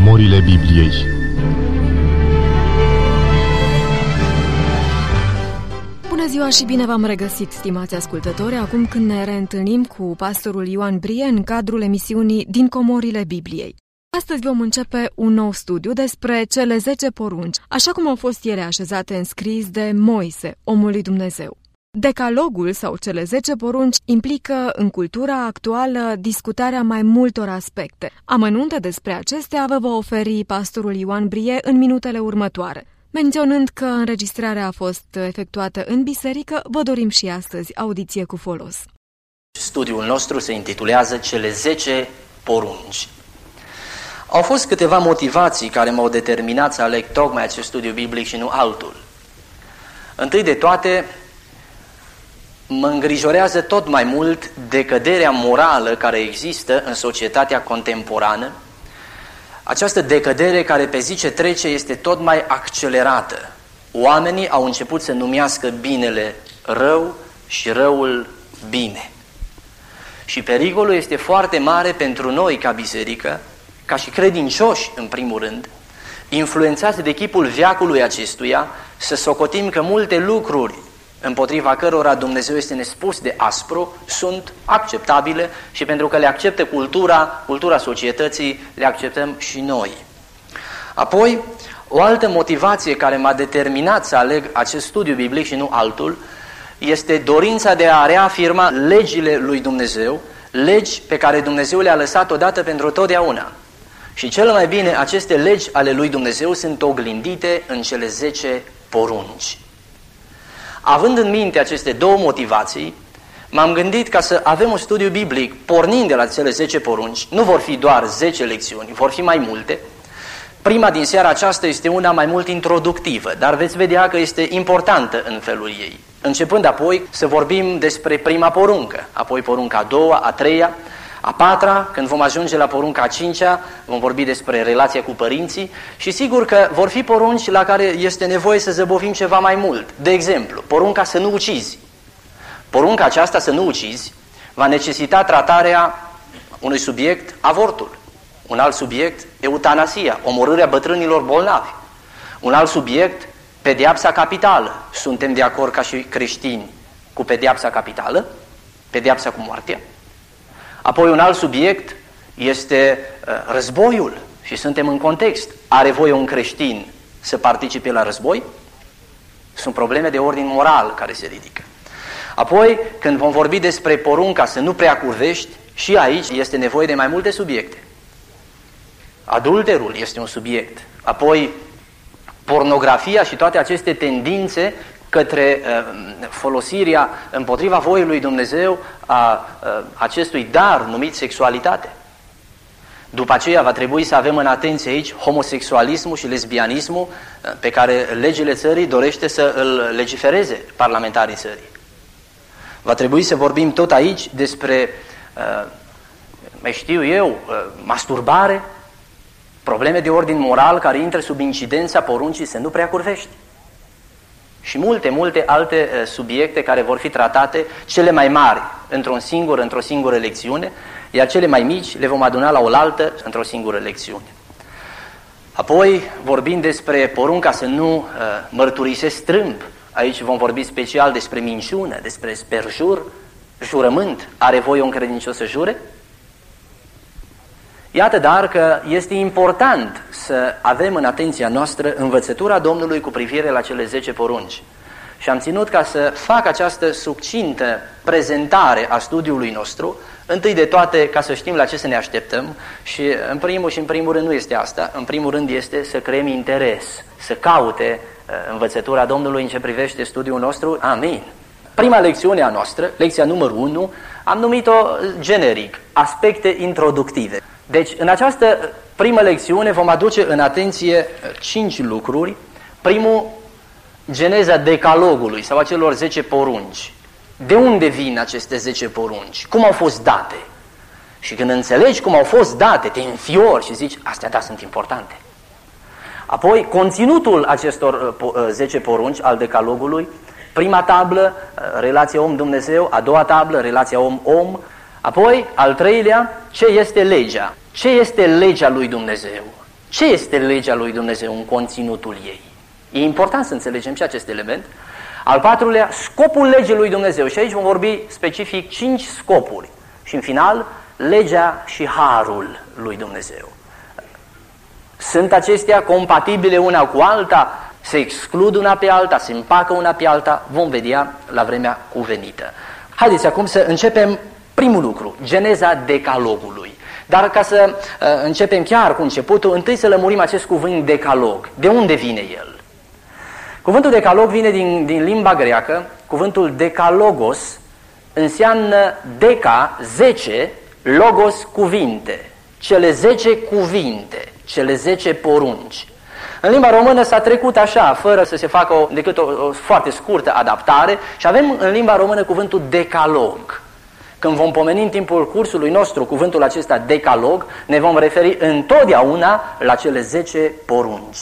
comorile Bibliei. Bună ziua și bine v-am regăsit, stimați ascultători, acum când ne reîntâlnim cu pastorul Ioan Brie în cadrul emisiunii Din comorile Bibliei. Astăzi vom începe un nou studiu despre cele 10 porunci, așa cum au fost ele așezate în scris de Moise, omul lui Dumnezeu. Decalogul sau cele 10 porunci implică în cultura actuală discutarea mai multor aspecte. Amănunte despre acestea vă va oferi pastorul Ioan Brie în minutele următoare. Menționând că înregistrarea a fost efectuată în biserică, vă dorim și astăzi audiție cu folos. Studiul nostru se intitulează Cele 10 porunci. Au fost câteva motivații care m-au determinat să aleg tocmai acest studiu biblic și nu altul. Întâi de toate, mă îngrijorează tot mai mult decăderea morală care există în societatea contemporană. Această decădere care pe zi ce trece este tot mai accelerată. Oamenii au început să numească binele rău și răul bine. Și pericolul este foarte mare pentru noi ca biserică, ca și credincioși în primul rând, influențați de chipul veacului acestuia, să socotim că multe lucruri împotriva cărora Dumnezeu este nespus de aspru sunt acceptabile și pentru că le acceptă cultura societății, le acceptăm și noi. Apoi, o altă motivație care m-a determinat să aleg acest studiu biblic și nu altul este dorința de a reafirma legile lui Dumnezeu, legi pe care Dumnezeu le-a lăsat odată pentru totdeauna. Și cel mai bine, aceste legi ale lui Dumnezeu sunt oglindite în cele 10 porunci. Având în minte aceste două motivații, m-am gândit ca să avem un studiu biblic pornind de la cele 10 porunci. Nu vor fi doar 10 lecțiuni, vor fi mai multe. Prima din seara aceasta este una mai mult introductivă, dar veți vedea că este importantă în felul ei. Începând apoi să vorbim despre prima poruncă, apoi porunca a doua, a treia, a patra, când vom ajunge la porunca a cincea, vom vorbi despre relația cu părinții și sigur că vor fi porunci la care este nevoie să zăbovim ceva mai mult. De exemplu, porunca să nu ucizi. Porunca aceasta să nu ucizi va necesita tratarea unui subiect, avortul. Un alt subiect, eutanasia, omorârea bătrânilor bolnavi. Un alt subiect, pedeapsa capitală. Suntem de acord ca și creștini cu pedeapsa capitală, pedeapsa cu moartea. Apoi un alt subiect este războiul și suntem în context. Are voie un creștin să participe la război? Sunt probleme de ordin moral care se ridică. Apoi, când vom vorbi despre porunca să nu prea curvești, și aici este nevoie de mai multe subiecte. Adulterul este un subiect. Apoi, pornografia și toate aceste tendințe către folosirea împotriva voii lui Dumnezeu a acestui dar numit sexualitate. După aceea va trebui să avem în atenție aici homosexualismul și lesbianismul pe care legile țării dorește să îl legifereze parlamentarii țării. Va trebui să vorbim tot aici despre, masturbare, probleme de ordin moral care intră sub incidența poruncii să nu prea curvești. Și multe alte subiecte care vor fi tratate, cele mai mari într-o singură lecțiune, iar cele mai mici le vom aduna la oaltă într-o singură lecțiune. Apoi vorbim despre porunca să nu mărturisesc strâmb. Aici vom vorbi special despre minciună, despre sperjur, jurământ. Are voie un credincios să jure? Iată dar că este important să avem în atenția noastră învățătura Domnului cu privire la cele 10 porunci. Și am ținut ca să fac această succintă prezentare a studiului nostru, întâi de toate ca să știm la ce să ne așteptăm și în primul rând nu este asta, în primul rând este să creăm interes, să caute învățătura Domnului în ce privește studiul nostru. Amin. Prima lecțiune a noastră, lecția numărul 1, am numit-o generic, aspecte introductive. Deci, în această primă lecțiune vom aduce în atenție 5 lucruri. Primul, geneza decalogului sau a celor 10 porunci. De unde vin aceste 10 porunci? Cum au fost date? Și când înțelegi cum au fost date, te înfiori și zici, astea da, sunt importante. Apoi, conținutul acestor 10 porunci al decalogului, prima tablă, relația om-Dumnezeu, a doua tablă, relația om-om, apoi, al treilea, ce este legea? Ce este legea lui Dumnezeu? Ce este legea lui Dumnezeu în conținutul ei? E important să înțelegem și acest element. Al patrulea, scopul legii lui Dumnezeu. Și aici vom vorbi specific 5 scopuri. Și în final, legea și harul lui Dumnezeu. Sunt acestea compatibile una cu alta? Se exclud una pe alta? Se împacă una pe alta? Vom vedea la vremea cuvenită. Haideți acum să începem primul lucru, geneza decalogului. Dar ca să începem chiar cu începutul, întâi să lămurim acest cuvânt decalog. De unde vine el? Cuvântul decalog vine din limba greacă. Cuvântul decalogos înseamnă deca, 10, logos, cuvinte. Cele 10 cuvinte, cele 10 porunci. În limba română s-a trecut așa, fără să se facă decât o foarte scurtă adaptare, și avem în limba română cuvântul decalog. Când vom pomeni în timpul cursului nostru cuvântul acesta decalog, ne vom referi întotdeauna la cele 10 porunci.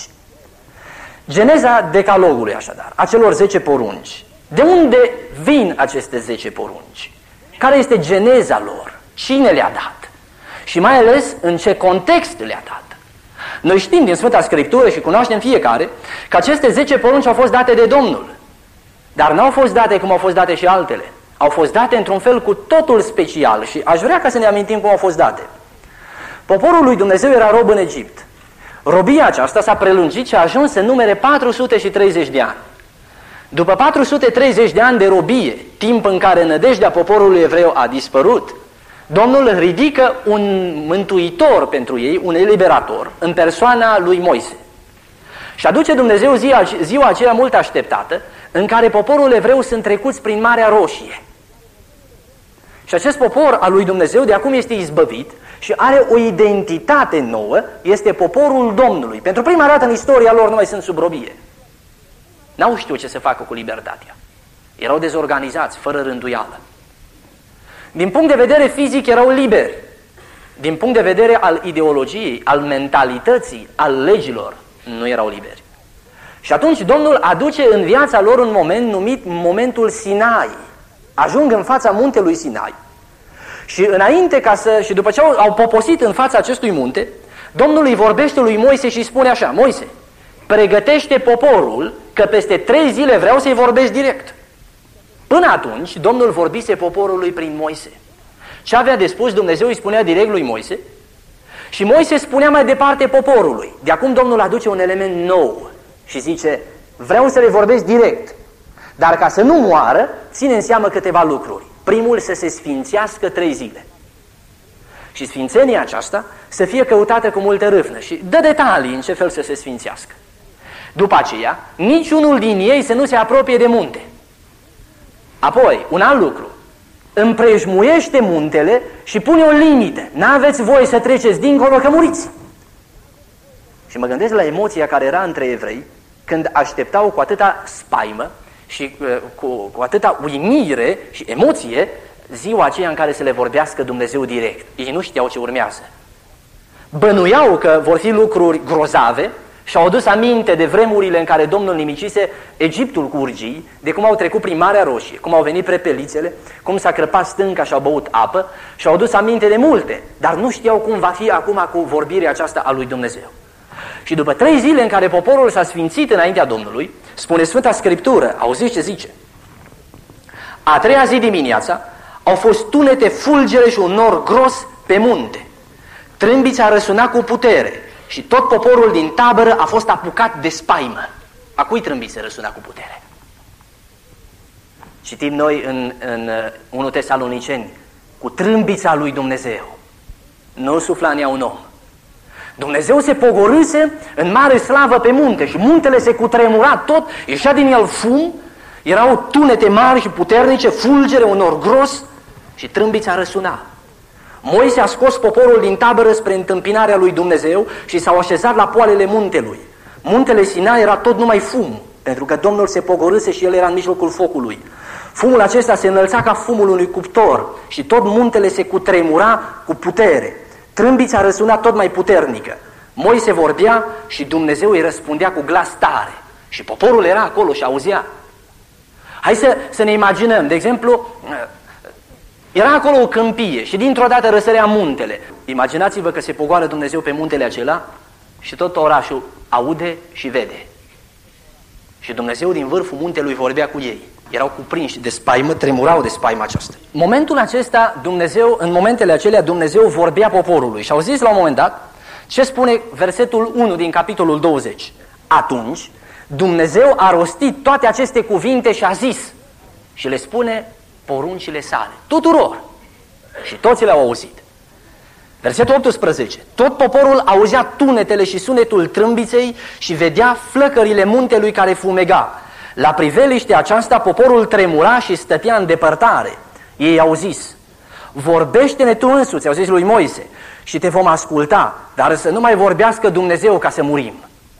Geneza decalogului, așadar, a celor 10 porunci. De unde vin aceste 10 porunci? Care este geneza lor? Cine le-a dat? Și mai ales în ce context le-a dat? Noi știm din Sfânta Scriptură și cunoaștem fiecare că aceste 10 porunci au fost date de Domnul. Dar nu au fost date cum au fost date și altele. Au fost date într-un fel cu totul special și aș vrea ca să ne amintim cum au fost date. Poporul lui Dumnezeu era rob în Egipt. Robia aceasta s-a prelungit și a ajuns să numere 430 de ani. După 430 de ani de robie, timp în care nădejdea poporului evreu a dispărut, Domnul ridică un mântuitor pentru ei, un eliberator, în persoana lui Moise. Și aduce Dumnezeu ziua aceea mult așteptată, în care poporul evreu sunt trecuți prin Marea Roșie. Și acest popor al lui Dumnezeu de acum este izbăvit și are o identitate nouă, este poporul Domnului. Pentru prima dată în istoria lor nu mai sunt sub robie. N-au știut ce să facă cu libertatea. Erau dezorganizați, fără rânduială. Din punct de vedere fizic erau liberi. Din punct de vedere al ideologiei, al mentalității, al legilor, nu erau liberi. Și atunci Domnul aduce în viața lor un moment numit momentul Sinai. Ajung în fața muntelui Sinai. Și înainte și după ce au poposit în fața acestui munte, Domnul îi vorbește lui Moise și spune așa: Moise, pregătește poporul, că peste 3 zile vreau să-i vorbesc direct. Până atunci, Domnul vorbise poporului prin Moise. Ce avea de spus, Dumnezeu îi spunea direct lui Moise și Moise spunea mai departe poporului. De acum Domnul aduce un element nou și zice: vreau să le vorbesc direct, dar ca să nu moară, ține în seamă câteva lucruri. Primul, să se sfințească 3 zile. Și sfințenia aceasta să fie căutată cu multă râvnă și dă detalii în ce fel să se sfințească. După aceea, niciunul din ei să nu se apropie de munte. Apoi, un alt lucru, împrejmuiește muntele și pune o limită. N-aveți voie să treceți dincolo, că muriți. Și mă gândesc la emoția care era între evrei când așteptau cu atâta spaimă și cu atâta uimire și emoție ziua aceea în care să le vorbească Dumnezeu direct. Ei nu știau ce urmează. Bănuiau că vor fi lucruri grozave și au adus aminte de vremurile în care Domnul nimicise Egiptul cu urgii, de cum au trecut prin Marea Roșie, cum au venit prepelițele, cum s-a crăpat stânca și au băut apă și au adus aminte de multe, dar nu știau cum va fi acum cu vorbirea aceasta a lui Dumnezeu. Și după 3 zile în care poporul s-a sfințit înaintea Domnului, spune Sfânta Scriptură, auziți ce zice? A 3-a zi dimineața au fost tunete, fulgere și un nor gros pe munte. Trâmbița răsuna cu putere și tot poporul din tabără a fost apucat de spaimă. A cui trâmbiță răsuna cu putere? Citim noi în 1 Tesaloniceni, cu trâmbița lui Dumnezeu. Nu sufla în ea un om. Dumnezeu se pogorâse în mare slavă pe munte și muntele se cutremura tot, ieșea din el fum, erau tunete mari și puternice, fulgere, un nor gros și trâmbița răsuna. Moise a scos poporul din tabără spre întâmpinarea lui Dumnezeu și s-au așezat la poalele muntelui. Muntele Sinai era tot numai fum, pentru că Domnul se pogorâse și el era în mijlocul focului. Fumul acesta se înălța ca fumul unui cuptor și tot muntele se cutremura cu putere. Trâmbița răsuna tot mai puternică. Moise vorbea și Dumnezeu îi răspundea cu glas tare. Și poporul era acolo și auzea. Hai să ne imaginăm, de exemplu, era acolo o câmpie și dintr-o dată răsărea muntele. Imaginați-vă că se pogoară Dumnezeu pe muntele acela și tot orașul aude și vede. Și Dumnezeu din vârful muntelui vorbea cu ei. Erau cuprinși de spaimă, tremurau de spaima aceasta. În momentul acesta, în momentele acelea, Dumnezeu vorbea poporului. Și au zis la un moment dat, ce spune versetul 1 din capitolul 20. Atunci, Dumnezeu a rostit toate aceste cuvinte și a zis, și le spune poruncile sale, tuturor. Și toți le-au auzit. Versetul 18. Tot poporul auzea tunetele și sunetul trâmbiței și vedea flăcările muntelui care fumega. La priveliștea aceasta poporul tremura și stătea în depărtare. Ei au zis, vorbește-ne tu însuți, au zis lui Moise, și te vom asculta, dar să nu mai vorbească Dumnezeu ca să murim.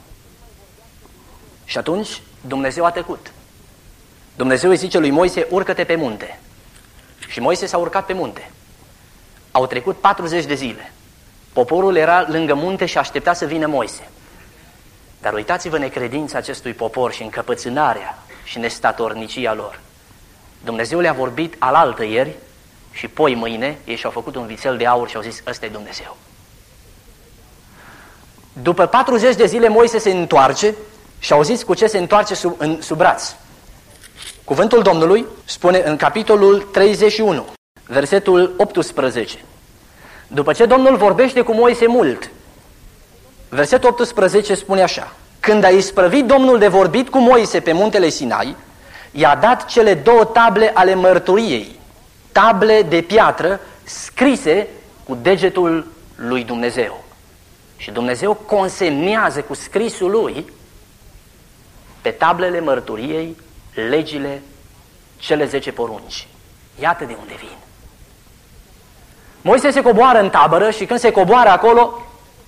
Și atunci Dumnezeu a tăcut. Dumnezeu îi zice lui Moise, urcă-te pe munte. Și Moise s-a urcat pe munte. Au trecut 40 de zile. Poporul era lângă munte și aștepta să vină Moise. Dar uitați-vă necredința acestui popor și încăpățânarea și nestatornicia lor. Dumnezeu le-a vorbit alaltă ieri și poi mâine ei și-au făcut un vițel de aur și au zis, ăsta e Dumnezeu. După 40 de zile Moise se întoarce și auziți cu ce se întoarce sub braț. Cuvântul Domnului spune în capitolul 31, versetul 18. După ce Domnul vorbește cu Moise mult, versetul 18 spune așa, când a isprăvit Domnul de vorbit cu Moise pe muntele Sinai, i-a dat cele 2 table ale mărturiei, table de piatră scrise cu degetul lui Dumnezeu. Și Dumnezeu consemnează cu scrisul lui pe tablele mărturiei legile, cele 10 porunci. Iată de unde vin. Moise se coboară în tabără și când se coboară acolo,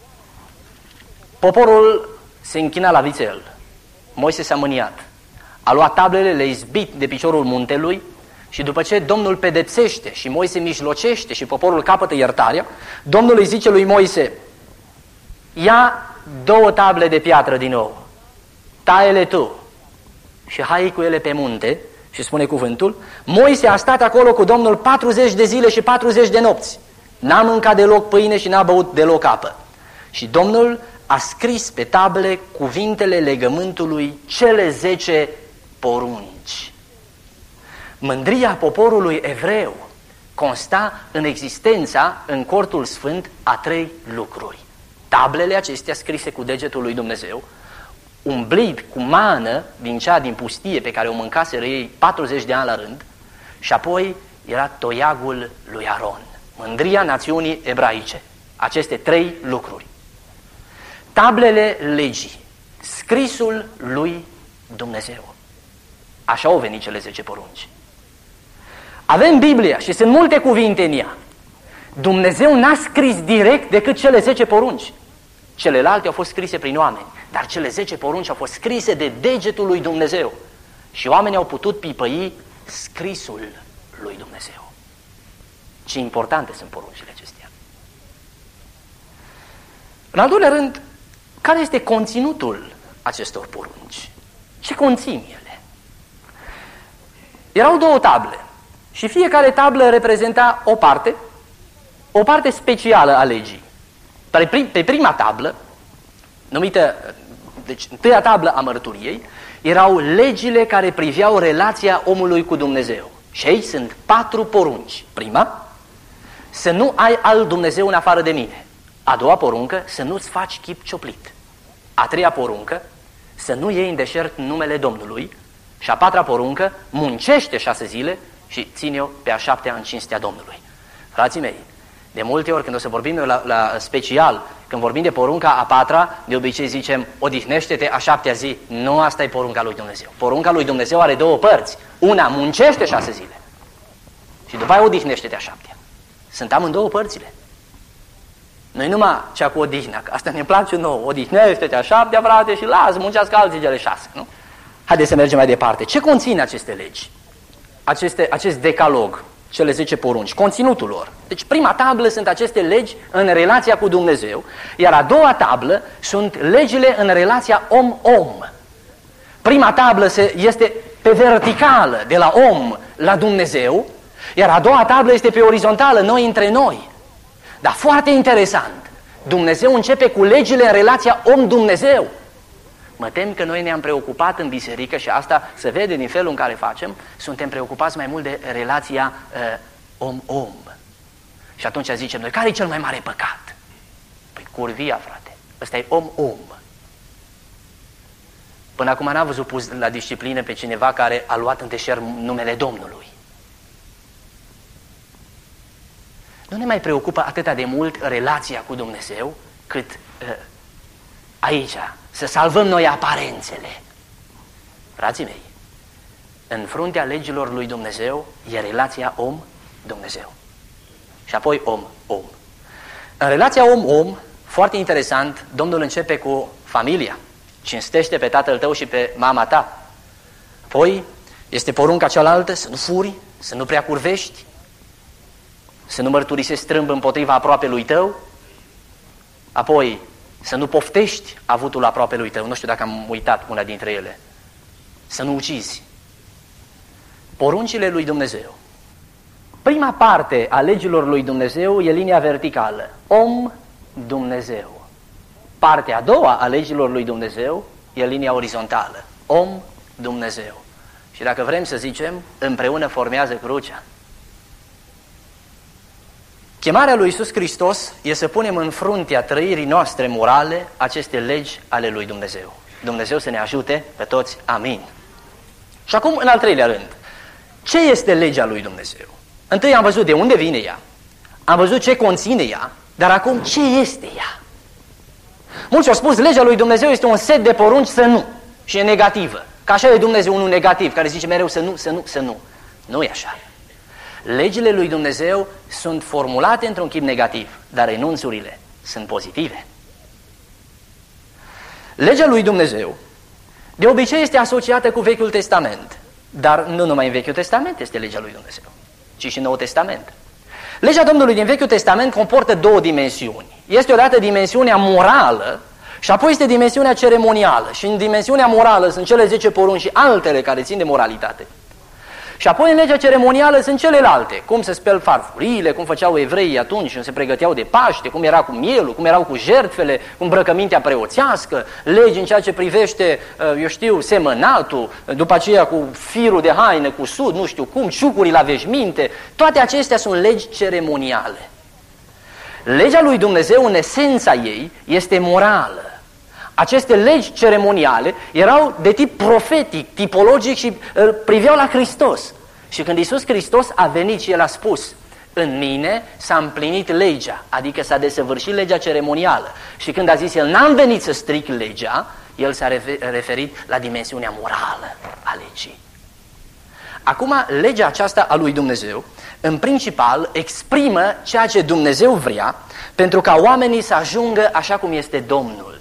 poporul se închina la vițel. Moise s-a mâniat. A luat tablele, le-a izbit de piciorul muntelui și după ce Domnul pedepsește și Moise mijlocește și poporul capătă iertarea, Domnul îi zice lui Moise, ia 2 table de piatră din nou, taie-le tu și hai cu ele pe munte. Și spune cuvântul, Moise a stat acolo cu Domnul 40 de zile și 40 de nopți. N-a mâncat deloc pâine și n-a băut deloc apă. Și Domnul a scris pe table cuvintele legământului, cele 10 porunci. Mândria poporului evreu consta în existența în cortul sfânt a 3 lucruri. Tablele acestea scrise cu degetul lui Dumnezeu, umblit cu mană din cea din pustie pe care o mâncaseră ei 40 de ani la rând, și apoi era toiagul lui Aron, mândria națiunii ebraice. Aceste 3 lucruri. Tablele legii, scrisul lui Dumnezeu. Așa au venit cele 10 porunci. Avem Biblia și sunt multe cuvinte în ea. Dumnezeu n-a scris direct decât cele 10 porunci. Celelalte au fost scrise prin oameni, dar cele 10 porunci au fost scrise de degetul lui Dumnezeu. Și oamenii au putut pipăi scrisul lui Dumnezeu. Ce importante sunt poruncile acestea. În al doilea rând, care este conținutul acestor porunci? Ce conțin ele? Erau 2 table și fiecare tablă reprezenta o parte specială a legii. Pe prima tablă, numită, deci întâia tablă a mărturiei, erau legile care priveau relația omului cu Dumnezeu. Și aici sunt 4 porunci. Prima, să nu ai alt Dumnezeu în afară de mine. A doua poruncă, să nu-ți faci chip cioplit. A treia poruncă, să nu iei în deșert numele Domnului. Și a 4-a poruncă, muncește 6 zile și ține-o pe a 7-a în cinstea Domnului. Frații mei, de multe ori când o să vorbim la special, când vorbim de porunca a 4-a, de obicei zicem, odihnește-te a 7-a zi. Nu, asta e porunca lui Dumnezeu. Porunca lui Dumnezeu are 2 părți. Una, muncește 6 zile. Și după aia odihnește-te a 7-a. Sunt amândouă părțile. Nu-i numai cea cu odihna, că asta ne place nouă. Odihnește-te a 7-a, frate, și lasă, muncească alții cele 6, nu? Haideți să mergem mai departe. Ce conțin aceste legi? Acest decalog, cele 10 porunci, conținutul lor. Deci prima tablă sunt aceste legi în relația cu Dumnezeu, iar a doua tablă sunt legile în relația om-om. Prima tablă este pe verticală, de la om la Dumnezeu, iar a doua tablă este pe orizontală, noi între noi. Dar foarte interesant, Dumnezeu începe cu legile în relația om-Dumnezeu. Mă tem că noi ne-am preocupat în biserică și asta se vede din felul în care facem, suntem preocupați mai mult de relația om-om. Și atunci zicem noi, care e cel mai mare păcat? Păi curvia, frate, ăsta e om-om. Până acum n-am văzut pus la disciplină pe cineva care a luat în deșert numele Domnului. Nu ne mai preocupă atât de mult relația cu Dumnezeu, cât aici, să salvăm noi aparențele. Frații mei, în fruntea legilor lui Dumnezeu e relația om-Dumnezeu. Și apoi om-om. În relația om-om, foarte interesant, Domnul începe cu familia. Cinstește pe tatăl tău și pe mama ta. Apoi este porunca cealaltă, să nu furi, să nu prea curvești, să nu mărturisești strâmb împotriva aproapelui tău, apoi să nu poftești avutul aproapelui tău. Nu știu dacă am uitat una dintre ele. Să nu ucizi. Poruncile lui Dumnezeu. Prima parte a legilor lui Dumnezeu e linia verticală. Om-Dumnezeu. Partea a doua a legilor lui Dumnezeu e linia orizontală. Om-Dumnezeu. Și dacă vrem să zicem, împreună formează crucea. Chemarea lui Iisus Hristos e să punem în fruntea trăirii noastre morale aceste legi ale lui Dumnezeu. Dumnezeu să ne ajute pe toți. Amin. Și acum, în al treilea rând, ce este legea lui Dumnezeu? Întâi am văzut de unde vine ea, am văzut ce conține ea, dar acum ce este ea? Mulți au spus, legea lui Dumnezeu este un set de porunci să nu, și e negativă. Că așa e Dumnezeu unul negativ, care zice mereu să nu, să nu, să nu. Nu e așa. Legile lui Dumnezeu sunt formulate într-un chip negativ, dar renunțurile sunt pozitive. Legea lui Dumnezeu de obicei este asociată cu Vechiul Testament, dar nu numai în Vechiul Testament este legea lui Dumnezeu, ci și în Noul Testament. Legea Domnului din Vechiul Testament comportă două dimensiuni. Este odată dimensiunea morală și apoi este dimensiunea ceremonială. Și în dimensiunea morală sunt cele 10 porunci și altele care țin de moralitate. Și apoi în legea ceremonială sunt celelalte, cum se speli farfurile, cum făceau evreii atunci când se pregăteau de Paște, cum era cu mielul, cum erau cu jertfele, cum îmbrăcămintea preoțească, legi în ceea ce privește, eu știu, semănatul, după aceea cu firul de haină, cu sud, nu știu cum, ciucurii la veșminte, toate acestea sunt legi ceremoniale. Legea lui Dumnezeu, în esența ei, este morală. Aceste legi ceremoniale erau de tip profetic, tipologic și priveau la Hristos. Și când Iisus Hristos a venit și El a spus, în mine s-a împlinit legea, adică s-a desăvârșit legea ceremonială. Și când a zis El, n-am venit să stric legea, El s-a referit la dimensiunea morală a legii. Acum, legea aceasta a lui Dumnezeu, în principal, exprimă ceea ce Dumnezeu vrea pentru ca oamenii să ajungă așa cum este Domnul.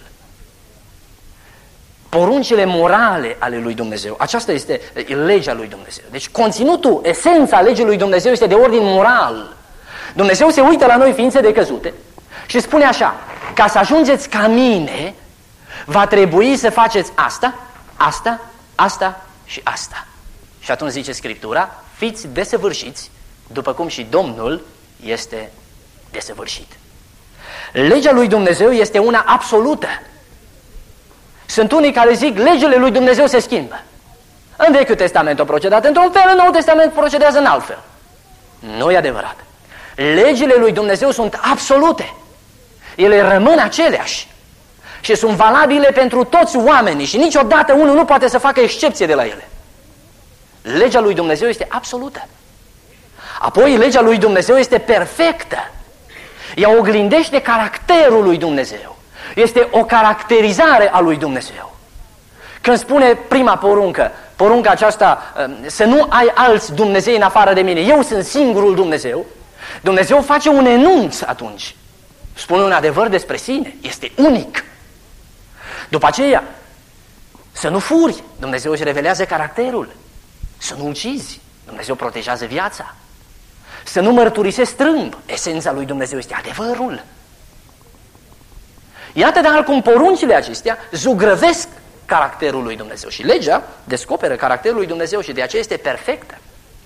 Poruncile morale ale lui Dumnezeu. Aceasta este legea lui Dumnezeu. Deci conținutul, esența legii lui Dumnezeu este de ordin moral. Dumnezeu se uită la noi ființe decăzute și spune așa, ca să ajungeți ca mine, va trebui să faceți asta, asta, asta și asta. Și atunci zice Scriptura, fiți desăvârșiți, după cum și Domnul este desăvârșit. Legea lui Dumnezeu este una absolută. Sunt unii care zic, legile lui Dumnezeu se schimbă. În Vechiul Testament au procedat într-un fel, în Noul Testament procedează în alt fel. Nu e adevărat. Legile lui Dumnezeu sunt absolute. Ele rămân aceleași. Și sunt valabile pentru toți oamenii și niciodată unul nu poate să facă excepție de la ele. Legea lui Dumnezeu este absolută. Apoi, legea lui Dumnezeu este perfectă. Ea oglindește caracterul lui Dumnezeu. Este o caracterizare a lui Dumnezeu. Când spune prima poruncă, porunca aceasta, să nu ai alți Dumnezei în afară de mine, eu sunt singurul Dumnezeu, Dumnezeu face un enunț atunci. Spune un adevăr despre sine, este unic. După aceea, să nu furi, Dumnezeu își revelează caracterul. Să nu ucizi, Dumnezeu protejează viața. Să nu mărturisești strâmb, esența lui Dumnezeu este adevărul. Iată de altcum poruncile acestea zugrăvesc caracterul lui Dumnezeu și legea descoperă caracterul lui Dumnezeu și de aceea este perfectă.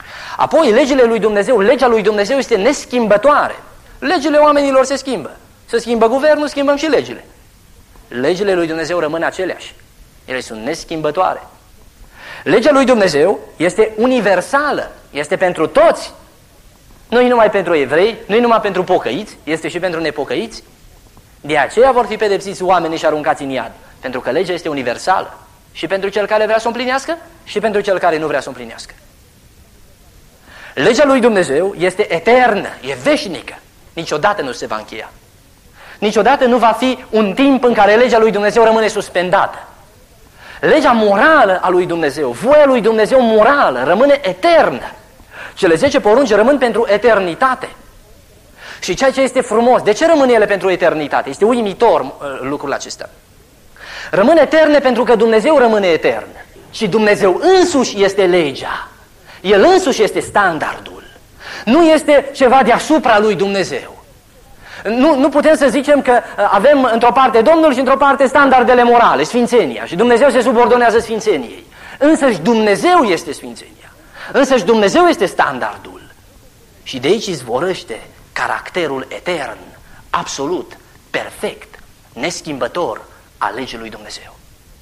Apoi legile lui Dumnezeu, legea lui Dumnezeu este neschimbătoare. Legile oamenilor se schimbă Se schimbă guvernul, schimbăm și legile. Legile lui Dumnezeu rămân aceleași. Ele sunt neschimbătoare. Legea lui Dumnezeu este universală, este pentru toți. Nu e numai pentru evrei, nu e numai pentru pocăiți, este și pentru nepocăiți. De aceea vor fi pedepsiți oamenii și aruncați în iad, pentru că legea este universală. Și pentru cel care vrea să o împlinească și pentru cel care nu vrea să o împlinească. Legea lui Dumnezeu este eternă, e veșnică. Niciodată nu se va încheia. Niciodată nu va fi un timp în care legea lui Dumnezeu rămâne suspendată. Legea morală a lui Dumnezeu, voia lui Dumnezeu morală, rămâne eternă. Cele 10 porunci rămân pentru eternitate. Și ceea ce este frumos, de ce rămân ele pentru eternitate? Este uimitor lucrul acesta. Rămân eterne pentru că Dumnezeu rămâne etern. Și Dumnezeu însuși este legea. El însuși este standardul. Nu este ceva deasupra lui Dumnezeu. Nu putem să zicem că avem într-o parte Domnul și într-o parte standardele morale, sfințenia. Și Dumnezeu se subordonează sfințeniei. Însăși Dumnezeu este sfințenia. Însăși Dumnezeu este standardul. Și de aici izvorăște caracterul etern, absolut, perfect, neschimbător al legii lui Dumnezeu.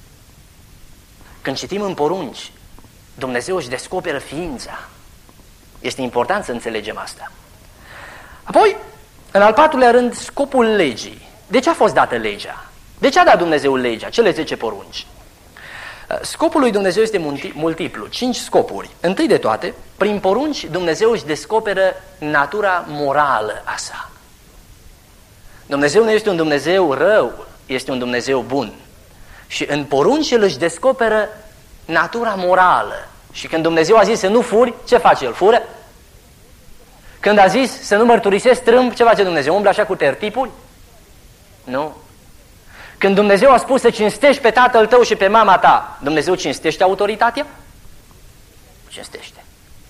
Când citim în porunci, Dumnezeu își descoperă ființa. Este important să înțelegem asta. Apoi, în al 4-lea rând, scopul legii. De ce a fost dată legea? De ce a dat Dumnezeu legea, cele 10 porunci? Scopul lui Dumnezeu este multiplu, 5 scopuri. Întâi de toate, prin porunci Dumnezeu își descoperă natura morală a sa. Dumnezeu nu este un Dumnezeu rău, este un Dumnezeu bun. Și în porunci El își descoperă natura morală. Și când Dumnezeu a zis să nu furi, ce face El? Fură? Când a zis să nu mărturisesc strâmb, ce face Dumnezeu? Umblă așa cu tertipuri? Nu. Când Dumnezeu a spus să cinstești pe tatăl tău și pe mama ta, Dumnezeu cinstește autoritatea? Cinstește.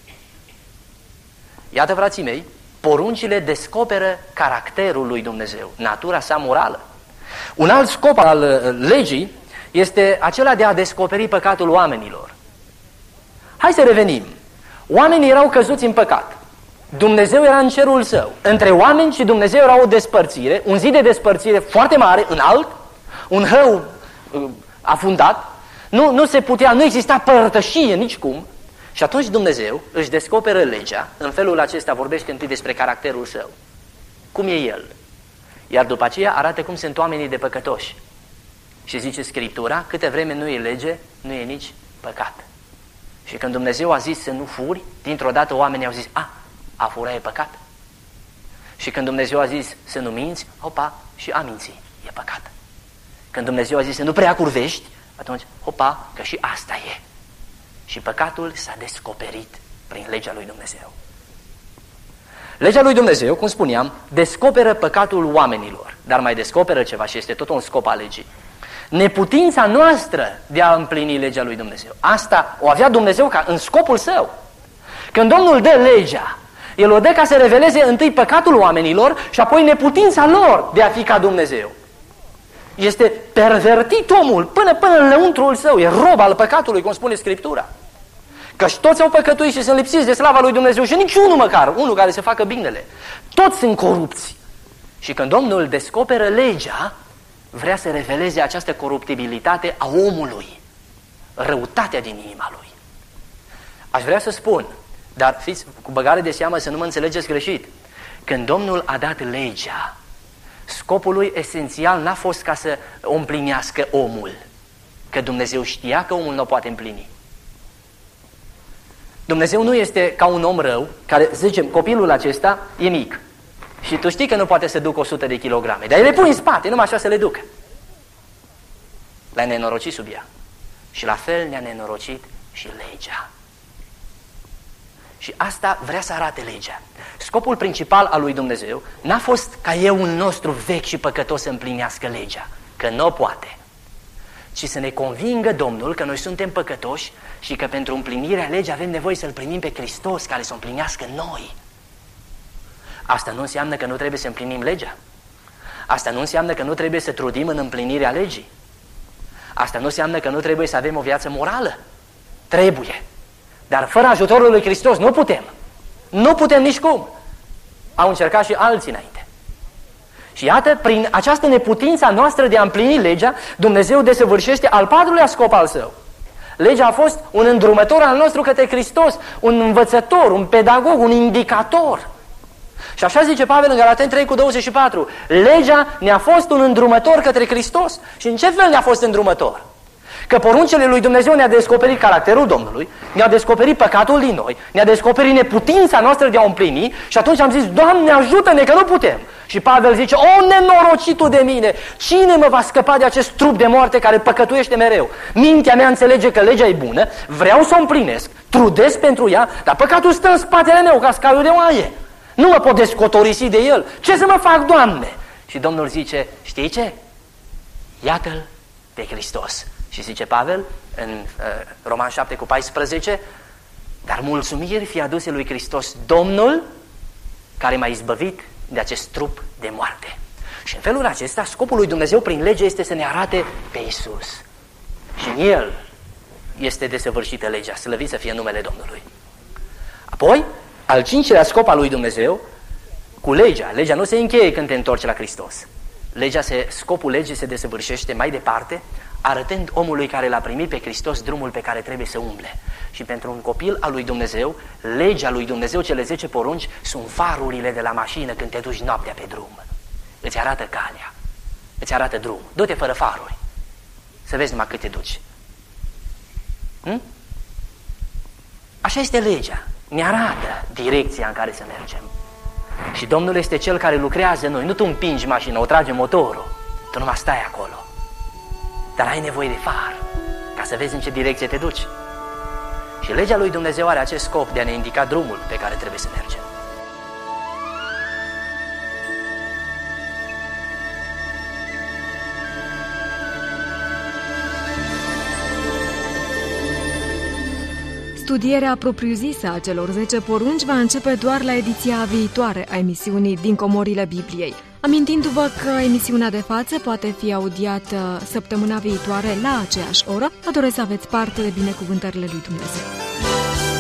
Iată, frații mei, poruncile descoperă caracterul lui Dumnezeu, natura sa morală. Un alt scop al legii este acela de a descoperi păcatul oamenilor. Hai să revenim. Oamenii erau căzuți în păcat. Dumnezeu era în cerul său. Între oameni și Dumnezeu era o despărțire, un zid de despărțire foarte mare, înalt, un hău afundat. Nu se putea, nu exista părtășie nicicum. Și atunci Dumnezeu își descoperă legea. În felul acesta vorbește întâi despre caracterul său. Cum e El. Iar după aceea arată cum sunt oamenii de păcătoși. Și zice Scriptura, câte vreme nu e lege, nu e nici păcat. Și când Dumnezeu a zis să nu furi, dintr-o dată oamenii au zis, a fura e păcat. Și când Dumnezeu a zis să nu minți, și a minți e păcat. Când Dumnezeu a zis să nu prea curvești, atunci, că și asta e. Și păcatul s-a descoperit prin legea lui Dumnezeu. Legea lui Dumnezeu, cum spuneam, descoperă păcatul oamenilor, dar mai descoperă ceva și este tot un scop al legii. Neputința noastră de a împlini legea lui Dumnezeu. Asta o avea Dumnezeu ca în scopul său. Când Domnul dă legea, El o dă ca să reveleze întâi păcatul oamenilor și apoi neputința lor de a fi ca Dumnezeu. Este pervertit omul până în lăuntrul său, e rob al păcatului, cum spune Scriptura. Căci toți au păcătuit și sunt lipsiți de slava lui Dumnezeu și niciunul măcar, unul care să facă binele. Toți sunt corupți. Și când Domnul descoperă legea, vrea să reveleze această coruptibilitate a omului, răutatea din inima lui. Aș vrea să spun, dar fiți cu băgare de seamă să nu mă înțelegeți greșit, când Domnul a dat legea, scopul lui esențial n-a fost ca să o împlinească omul, că Dumnezeu știa că omul nu o poate împlini. Dumnezeu nu este ca un om rău, care, zicem, copilul acesta e mic și tu știi că nu poate să ducă 100 de kilograme, dar el le pui în spate, numai așa să le ducă. L-a nenorocit sub ea. Și la fel ne-a nenorocit și legea. Și asta vrea să arate legea. Scopul principal al lui Dumnezeu n-a fost ca euul nostru vechi și păcătos să împlinească legea, că nu poate, ci să ne convingă Domnul că noi suntem păcătoși și că pentru împlinirea legii avem nevoie să-L primim pe Hristos care să o împlinească noi. Asta nu înseamnă că nu trebuie să împlinim legea. Asta nu înseamnă că nu trebuie să trudim în împlinirea legii. Asta nu înseamnă că nu trebuie să avem o viață morală. Trebuie. Dar fără ajutorul lui Hristos nu putem. Nu putem nici cum. Au încercat și alții înainte. Și iată, prin această neputință noastră de a împlini legea, Dumnezeu desăvârșește al patrulea scop al său. Legea a fost un îndrumător al nostru către Hristos, un învățător, un pedagog, un indicator. Și așa zice Pavel în Galateni 3:24, legea ne-a fost un îndrumător către Hristos. Și în ce fel ne-a fost îndrumător? Că poruncile lui Dumnezeu ne-a descoperit caracterul Domnului, ne-a descoperit păcatul din noi, ne-a descoperit neputința noastră de a o împlini și atunci am zis, Doamne, ajută-ne că nu putem. Și Pavel zice, o, nenorocitul de mine, cine mă va scăpa de acest trup de moarte care păcătuiește mereu? Mintea mea înțelege că legea e bună, vreau să o împlinesc, trudesc pentru ea, dar păcatul stă în spatele meu ca scaiul de oaie. Nu mă pot descotorisi de el. Ce să mă fac, Doamne? Și Domnul zice, știi ce? Iată-l pe Hristos. Și zice Pavel în Roman 7:14, dar mulțumiri fie aduse lui Hristos Domnul, care m-a izbăvit de acest trup de moarte. Și în felul acesta, scopul lui Dumnezeu prin lege este să ne arate pe Iisus. Și în El este desăvârșită legea, slăvit să fie numele Domnului. Apoi, al cincilea scop al lui Dumnezeu, cu legea. Legea nu se încheie când te întorci la Hristos. Scopul legii se desăvârșește mai departe, arătând omului care l-a primit pe Hristos drumul pe care trebuie să umble. Și pentru un copil al lui Dumnezeu, legea lui Dumnezeu, cele 10 porunci, sunt farurile de la mașină când te duci noaptea pe drum. Îți arată calea, îți arată drumul. Du-te fără faruri, să vezi numai cât te duci. Așa este legea, ne arată direcția în care să mergem. Și Domnul este Cel care lucrează în noi. Nu tu împingi mașina, o trage motorul, tu numai stai acolo. Dar ai nevoie de far, ca să vezi în ce direcție te duci. Și legea lui Dumnezeu are acest scop de a ne indica drumul pe care trebuie să mergem. Studierea propriu-zisă a celor 10 porunci va începe doar la ediția viitoare a emisiunii Din Comorile Bibliei. Amintindu-vă că emisiunea de față poate fi audiată săptămâna viitoare la aceeași oră, vă doresc să aveți parte de binecuvântările lui Dumnezeu.